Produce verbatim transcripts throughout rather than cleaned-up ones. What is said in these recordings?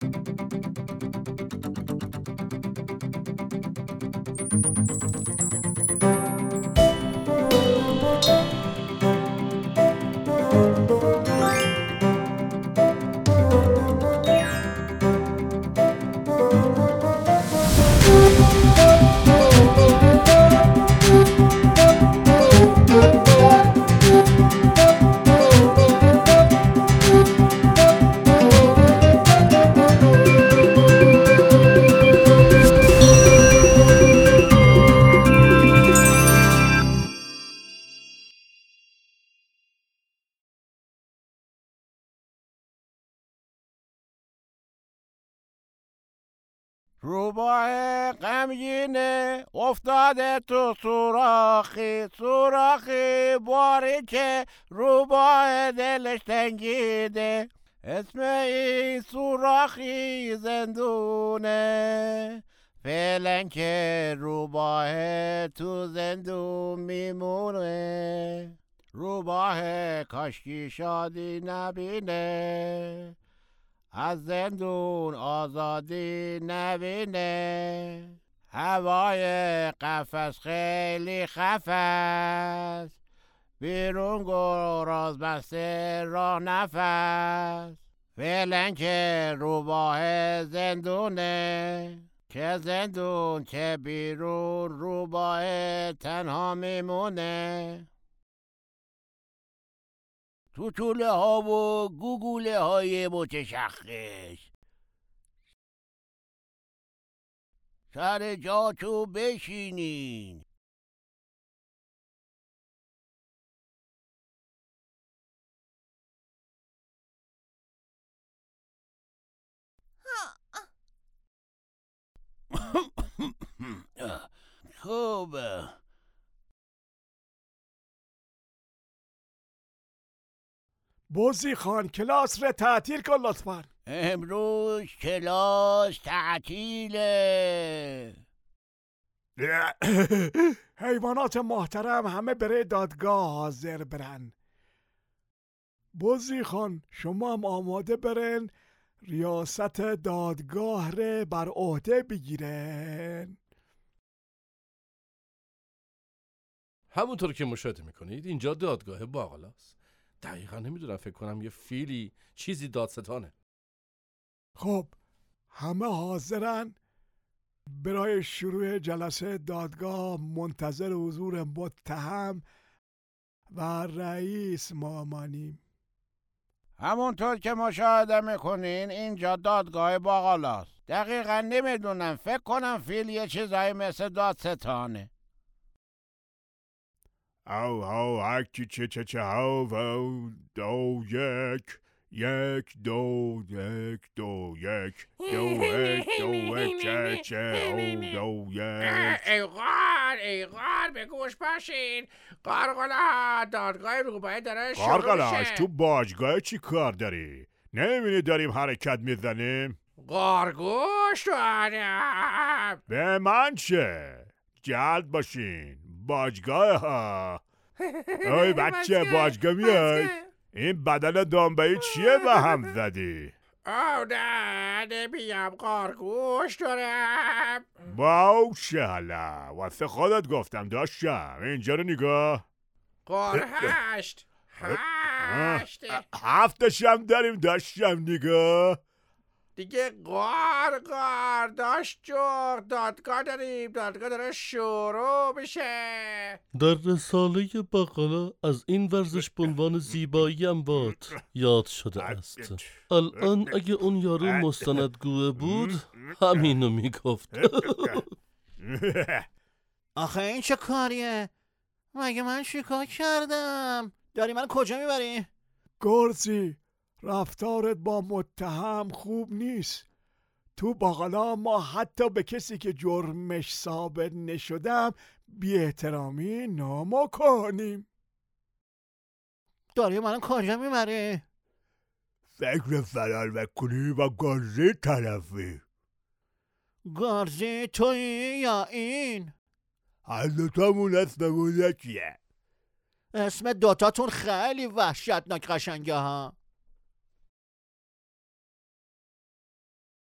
روباه غمگینه افتاده تو سوراخی، سوراخی باری که روباه دلش تنگیده. اسم این سوراخی زندونه، فعلا که روباه تو زندون میمونه. روباه کاشکی شادی نبینه، از زندون آزادی نبینه. هوای قفس خیلی خفس، بیرون گراز بسته راه نفس. فعلا که روباه زندونه، که زندون که بیرون روباه تنها میمونه. توتوله ها و گوگوله های متشخص، سر جاتو بشینین. خوبه. بوزی خان کلاس رو تعطیل کن لطفاً. امروز کلاس تعطیله. حیوانات محترم همه برای دادگاه حاضر برن. بوزی خان شما هم آماده برن ریاست دادگاه رو بر عهده بگیرن. همونطور که مشاهده میکنید اینجا دادگاه باقلاست. دقیقا نمیدونم، فکر کنم یه فیلی چیزی دادستانه. خب همه حاضرن؟ برای شروع جلسه دادگاه منتظر حضور متهم و رئیس مامانیم. همونطور که مشاهده میکنین اینجا دادگاه باقلاست. دقیقا نمیدونم، فکر کنم فیل یه چیزایی مثل دادستانه. او هاو هکی چه چه چه هاو هاو دو یک یک دو یک دو یک دو یک دو یک چه چه هاو دو یک. ای غار ای غار به گوش باشین، قارقلا دادگاه روباه داره شروع میشه. قارقلاش تو باجگاه چی کار داری؟ نمیبینی داریم حرکت میزنیم؟ قارگوش دارم. به من چه؟ جلد باشین باجگاه ها. اوی بچه باجگاه میای؟ این بدن دنبایی چیه به هم زدی؟ او نه نمیم، قارگوش دارم. باشه حالا واسه خودت گفتم داشتم. اینجا رو نگاه. قار هشت هشت هفتش هم داریم داشتم نگاه. دیگه قار قار داشت جو دادگاه داریم، دادگاه داره شروع میشه. در رساله باقلا از این ورزش به عنوان زیبایی اموات یاد شده است. الان اگه اون یارو مستندگوه بود همینو میگفت. آخه این چه کاریه؟ مگه من چیکار کردم؟ داری من کجا میبری؟ گرزی رفتارت با متهم خوب نیست. تو باقلا ما حتی به کسی که جرمش ثابت نشدم بی احترامی نمی‌کنیم. داری من کجا میبری؟ فکر فرار بکنی و گرزی طرفی. گرزی تویی یا این؟ هر دوتامون اسممون یکیه. اسم دوتاتون خیلی وحشتناک قشنگه ها.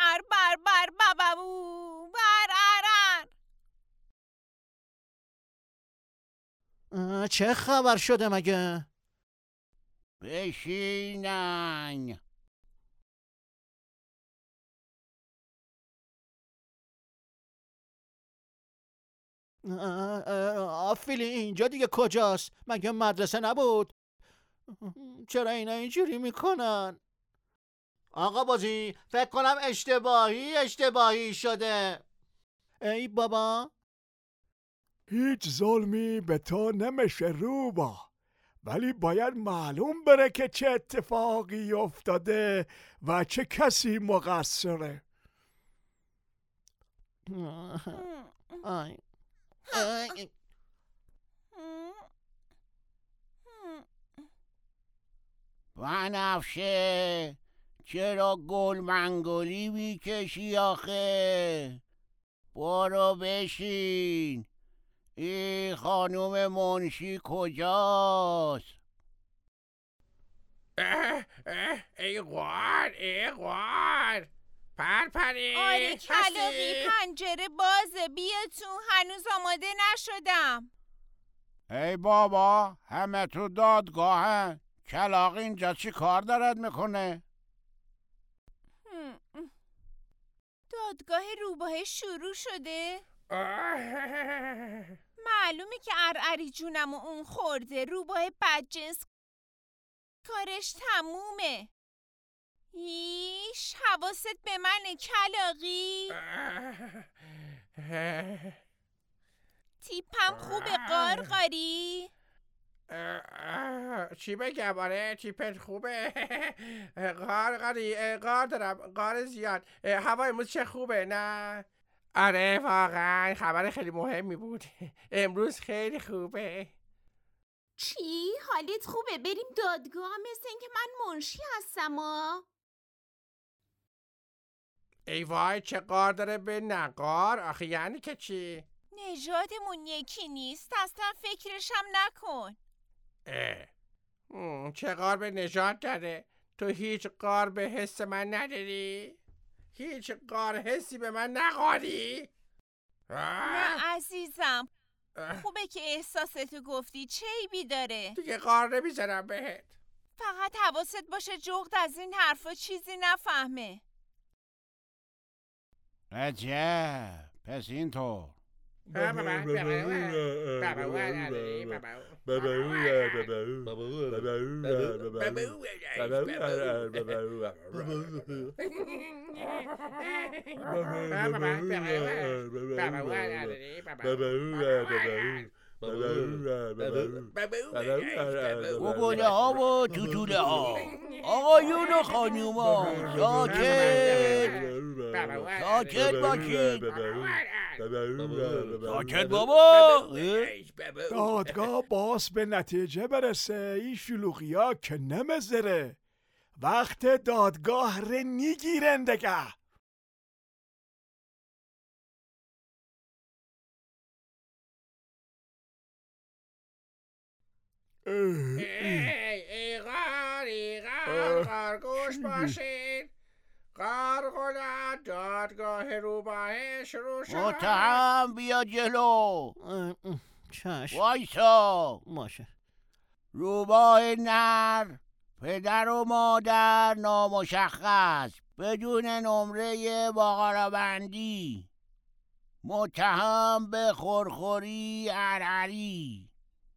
بر بر بر بابو بر ارر. چه خبر شده مگه؟ بشینن. آفیلی اینجا دیگه کجاست؟ مگه مدرسه نبود؟ چرا اینا اینجوری میکنن؟ آقا بازی فکر کنم اشتباهی اشتباهی شده. ای بابا هیچ ظلمی به تو نمیشه روبا، ولی باید معلوم بره که چه اتفاقی افتاده و چه کسی مقصره. آی. آی. بنفشه چرا گل منگولی میکشی آخه؟ برو بشین. این خانوم منشی کجاست؟ اه اه ای غار ای غار پرپری آره کلاغی پنجره بازه بیا تو، هنوز آماده نشدم. ای بابا همه تو دادگاهن. کلاغ اینجا چی کار دارد میکنه؟ دادگاه روباه شروع شده؟ معلومه که ارعری جونم و اون خورده. روباه بدجنس کارش تمومه. ایش حواست به منه کلاغی. تیپم خوبه قارقاری؟ چی بگم؟ آره تیپت خوبه. قارقاری قار دارم، قار زیاد. هوا امروز چه خوبه نه؟ آره واقعا خبر خیلی مهمی بود. امروز خیلی خوبه. چی؟ حالت خوبه؟ بریم دادگاه؟ مثل این که من منشی هستم ها. ای وای چه قار داره به نقار. آخه یعنی که چی؟ نژادمون یکی نیست، اصلا فکرشم نکن. اه. چه قار به نژاد داره؟ تو هیچ قار به حس من نداری؟ هیچ قار حسی به من نقاری؟ نه عزیزم، خوبه که احساستو گفتی، چه عیبی داره؟ دیگه قار نمیزنم بهت. فقط حواست باشه جغد از این حرفا چیزی نفهمه. عجب پس اینطور. گوگوله ها و توتوله ها، آقایون و خانوما ساکت ساکت باشید. ساکت بابا. دادگاه باز به نتیجه برسه. این شلوغی ها که نمزره. وقت دادگاه ره نیگیرن دگه. ای ای غار ای غار غار گوش باشین. قارقلت دادگاه روباه شروع شد. متهم بیا جلو. چشم وایسا. باشه. روباه نر پدر و مادر نامشخص بدون نمره باقالابندی. متهم به خورخوری ارعری.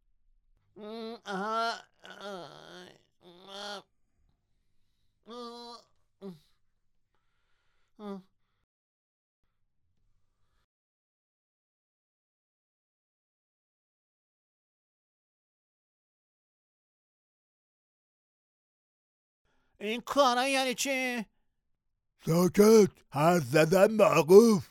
این کارا یعنی چی؟ ساکت، حرف زدن موقوف.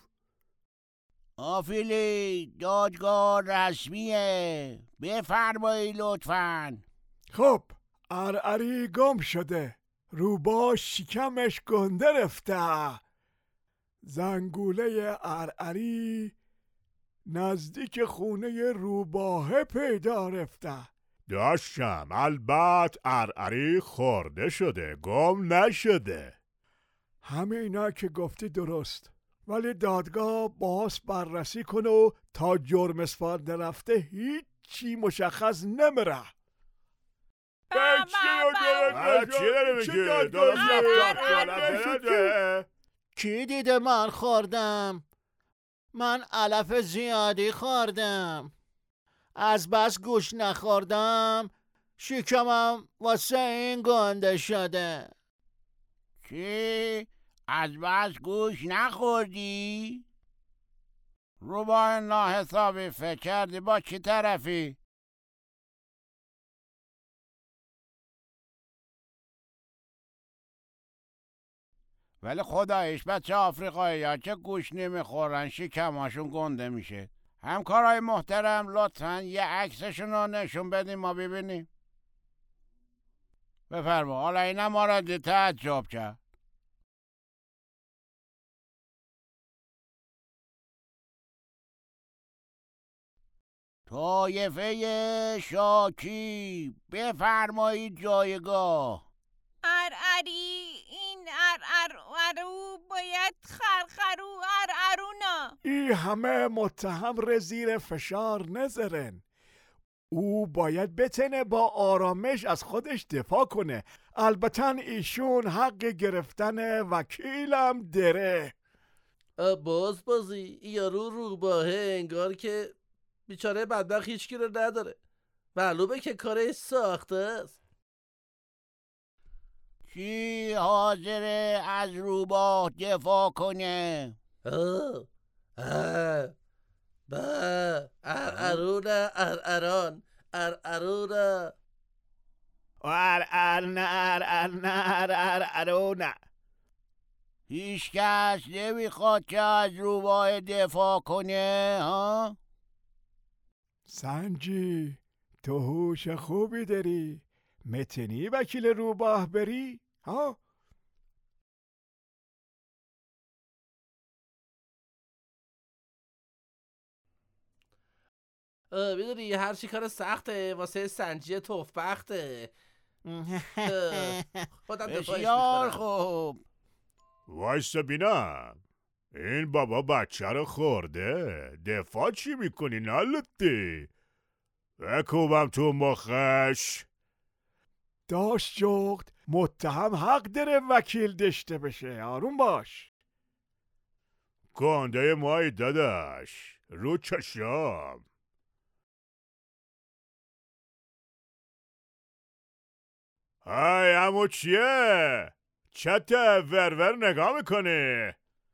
آفیلی دادگاه رسمیه، بفرمایی لطفاً. خب ارعری گم شده. روباه شکمش گنده رفته. زنگوله ارعری نزدیک خونه روباه پیدا رفته. داشتم البته ارعری خورده شده، گم نشده. همه اینا که گفتی درست، ولی دادگاه باز بررسی کنه و تا جرم اثبات نرفته هیچی مشخص نمیره. کی دیده من خوردم؟ من علف زیادی خوردم. از بس گوش نخوردم شکمم واسه این گنده شده. چی؟ از بس گوش نخوردی؟ رو با ناحسابی فکر کردی با چی طرفی؟ ولی خدایش بچه آفریقایی ها که گوش نمیخورن شکماشون گنده میشه. همکارای محترم لطفاً یه عکسشون رو نشون بدیم ما ببینیم. بفرما. حالا اینم ما را دید تعجب کرد. طایفه شاکی بفرمایید جایگاه. ارعری این ارعرو باید خرخرو ارعرونا. این همه متهم رو زیر فشار نذارن. او باید بتونه با آرامش از خودش دفاع کنه. البته ایشون حق گرفتن وکیلم داره. باز بازی یارو روباهه انگار که بیچاره بدبخت هیچکی رو نداره. معلومه که کارش ساخته است. کی حاضره از روباه دفاع کنه؟ آه آه با ارعرونه ارعران ارعرونه ارعرنه ارعرنه ارعرونه. هیچ کس نمیخواد که از روباه دفاع کنه ها؟ سنجی تو هوش خوبی داری، متنی وکیل روباه بری ها؟ میدونی هر چی کار سخته واسه سنجی توفبخته. خودم دفاعش بسیار میکنم. خوب. وایسا بینم این بابا بچه رو خورده، دفاع چی میکنی نلطی؟ بکوبم تو مخش. داشت جغد متهم حق داره وکیل داشته بشه. آروم باش. گنده مایی داداش رو چشم. های امو چیه؟ چته ورور نگاه میکنی؟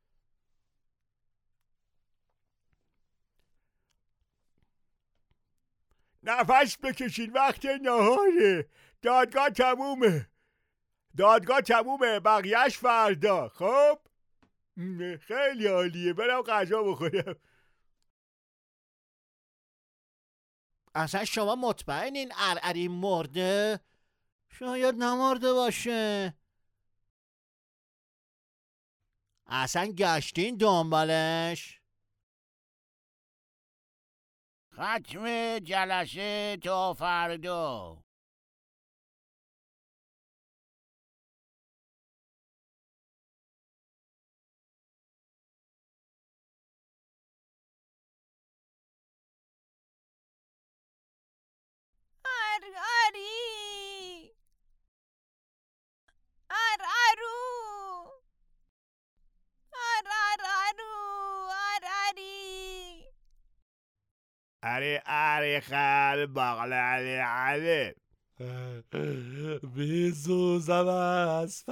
نفس بکشین وقت نهاره. دادگاه تمومه. دادگاه تمومه بقیهش فردا. خب خیلی عالیه. برم غذا بخورم. اصلا شما مطمئنین ارعری مرده؟ شاید نمرده باشه. اصلا گشتین دنبالش؟ ختم جلسه تا فردا. ارعری ارعرو ارعرو ارعری. اره اره خل بغل علی علی. میسوزم از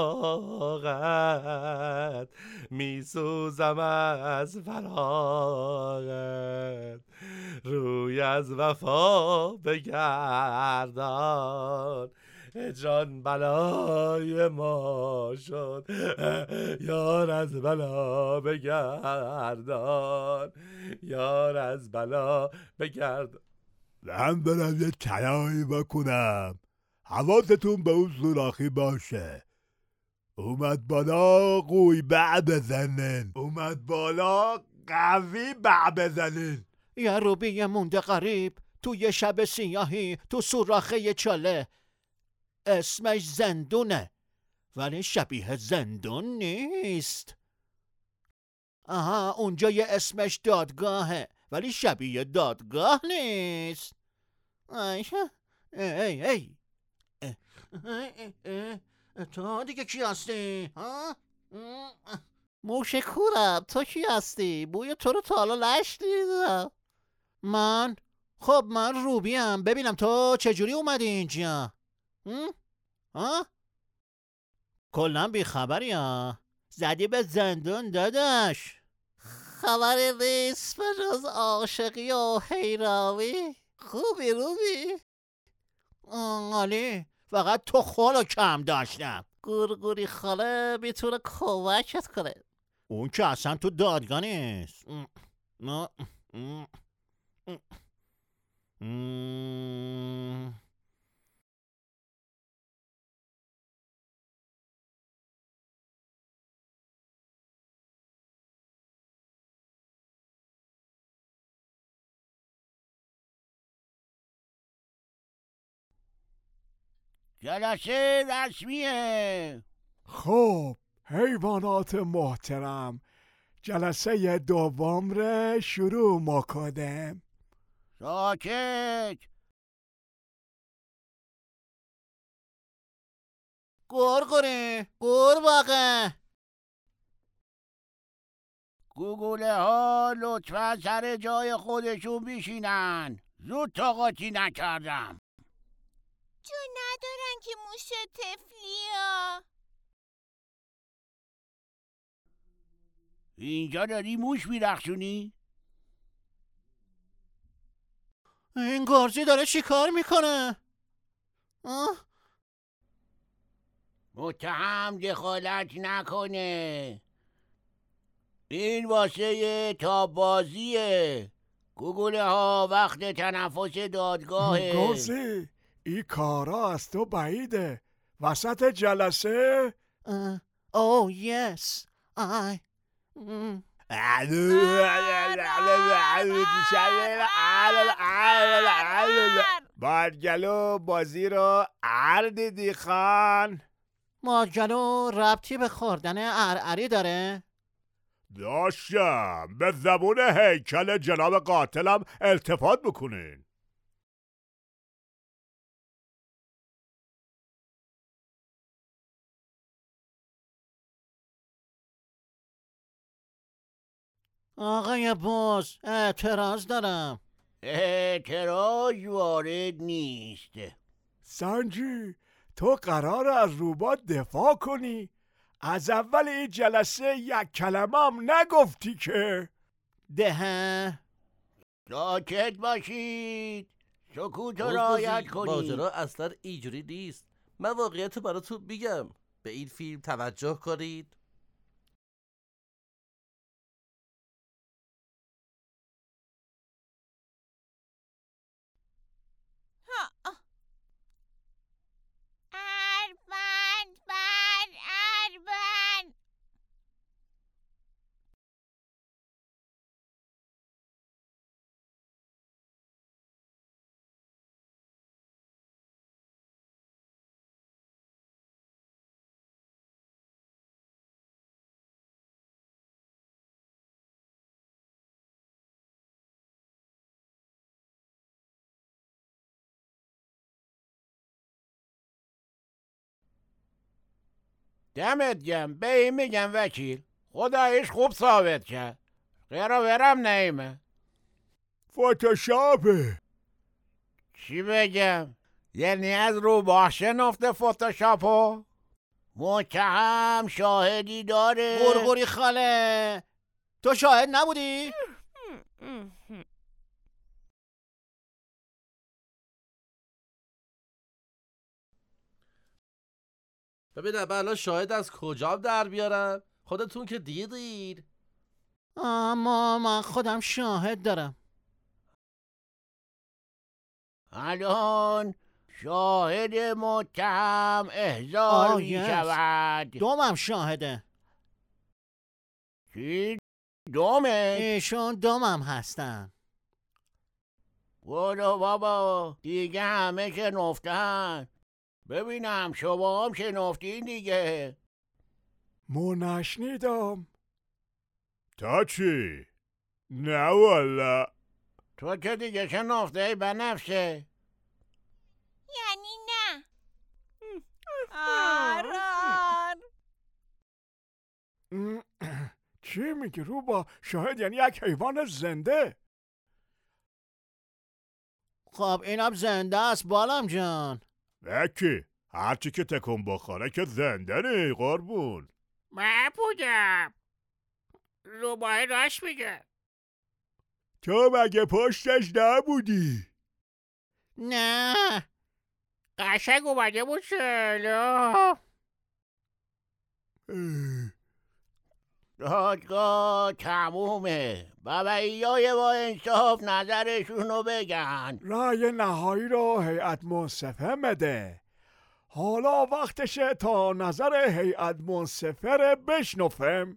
فراغت، میسوزم از فراغت، روی از وفا بگردان، جان بلای ما شد، یار از بلا بگردان، یار از بلا بگردان. من برم یه تلایی بکنم. حواستون به اون سوراخی باشه. اومد بالا قوی بع بزنن. اومد بالا قوی بع بزنن. یه روبی مونده غریب تو یه شب سیاهی تو سوراخه چاله. اسمش زندونه. ولی شبیه زندون نیست. آها اونجا یه اسمش دادگاهه ولی شبیه دادگاه نیست. ای ای ای ای تو دیگه کی هستی؟ ها؟ موش کورم تو کی هستی؟ بوی تو رو تا حالا نشنیدم. من؟ خب من روبیم. ببینم تو چجوری اومدی اینجا؟ ها؟ کلا بیخبری ها. زدی به زندون داداش. خبری نیست به جز عاشقی و حیراوی. خوبی روبی؟ عالی. فقط تو خالو کم داشتم. گورگوری خاله میتونه کمکت کنه. اون که اصلا تو دادگاه نیست. جلسه رسمیه. خب حیوانات محترم، جلسه دوم رو شروع میکنیم. ساکت. گرگوری قورباغه گوگوله ها لطفا سر جای خودشون بیشینن. زود طاقتی نکردم. جو ندارن که موش تفلیا. اینجا داری موش میرخشونی؟ این گرزی داره چی کار میکنه؟ آه؟ متهم دخالت نکنه. این واسه تا بازیه. گوگوله ها وقت تنفس دادگاهه. گرزی این کارا از تو بعیده. وسط جلسه اوه یس آی مارگلو بازی رو عردیدی خان. مارگلو ربطی به خوردن ارعری داره؟ داشتم. به زبون هیکل جناب قاتلم التفات بکنین. آقای باز اعتراض دارم. اعتراض وارد نیست. سنجی تو قرار از روبات دفاع کنی؟ از اول این جلسه یک کلمه هم نگفتی که. ده ساکت باشید. سکوت رو بازی رعایت کنید. ماجرا اصلا اینجوری نیست. من واقعیت براتون میگم. به این فیلم توجه کنید. اربند بر اربند. دمت گم. به این میگم وکیل. خدایش خوب ثابت کرد. غیر ورم نیمه. فتوشاپه. چی بگم؟ یعنی از رو باشه نفته فتوشاپو؟ متهم شاهدی داره؟ گرگوری خاله تو شاهد نبودی؟ ببینم من الان شاهد از کجام در بیارم. خودتون که دیدید. اما من خودم شاهد دارم. الان شاهد متهم احضار می شود. دومم شاهده. چی؟ دومه؟ ایشون دومم هستن. برو بابا دیگه همه که نفتن. ببینم شما هم شنفتین دیگه. ما نشنیدم. تا چی؟ نه والا. تو که دیگه شنفته بنفشه. یعنی نه. آران چی میگی روبا؟ شاید یعنی یک حیوان زنده. خب اینم زنده است بالام جان. بکی هرچی که تکون بخوره که زنده نی قربون. من بودم. روباه راست میگه. تو مگه پشتش نبودی؟ نه قشنگ اومده بود جلو. دادگاه تمومه. باباییای با انصاف نظرشونو بگن. رأی نهایی رو هیئت منصفه مده. حالا وقتشه تا نظر هیئت منصفه رو بشنفم.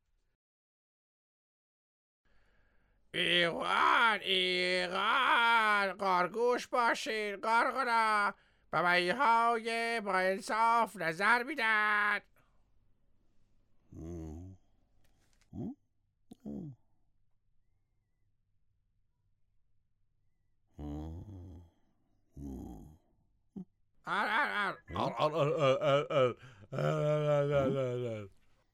ایوان ایوان قارگوش باشین قارقرا. بابایی های با انصاف نظر میدن. آر آر آر.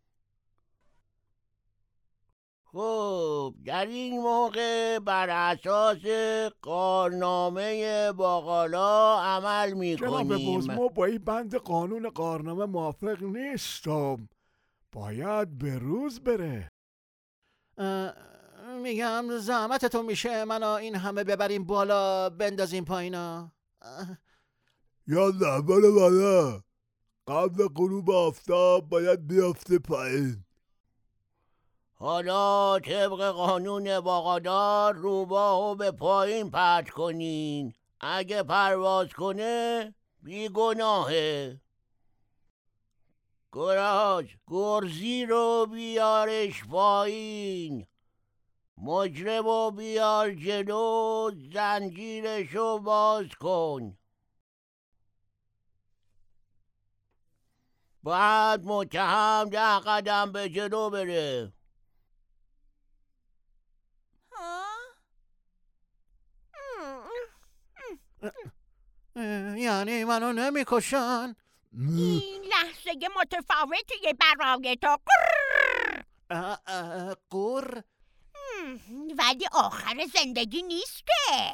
خب در این موقع بر اساس قانونامه باقالا عمل جناب میکنیم. بزما با این بند قانون قانونامه موافق نیستم. باید به روز بره. میگم زحمتتون میشه منو این همه ببریم بالا بندازیم پایینا. یالا برو بالا. قبل غروب آفتاب باید بیافته پایین. حالا طبق قانون باقادار روباهو به پایین پرت کنین. اگه پرواز کنه بیگناهه. گراز گرزی رو بیارش پایین. مجرم رو بیار جلو. زنجیرشو باز کن. بعد متهم ده قدم به جلو بره. یعنی منو نمیکشن؟ این لحظه متفاوتیه برای تو. قر ولی آخر زندگی نیست که.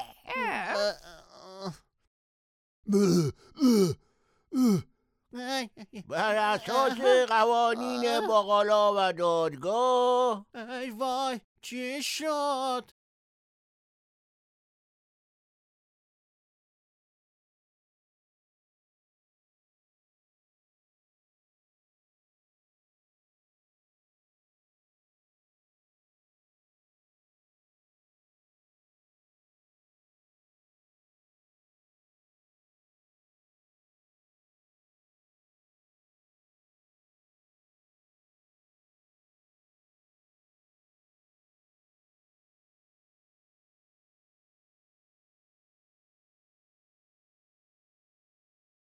بر اساس قوانین باقالا و دادگاه ای وای چی شد؟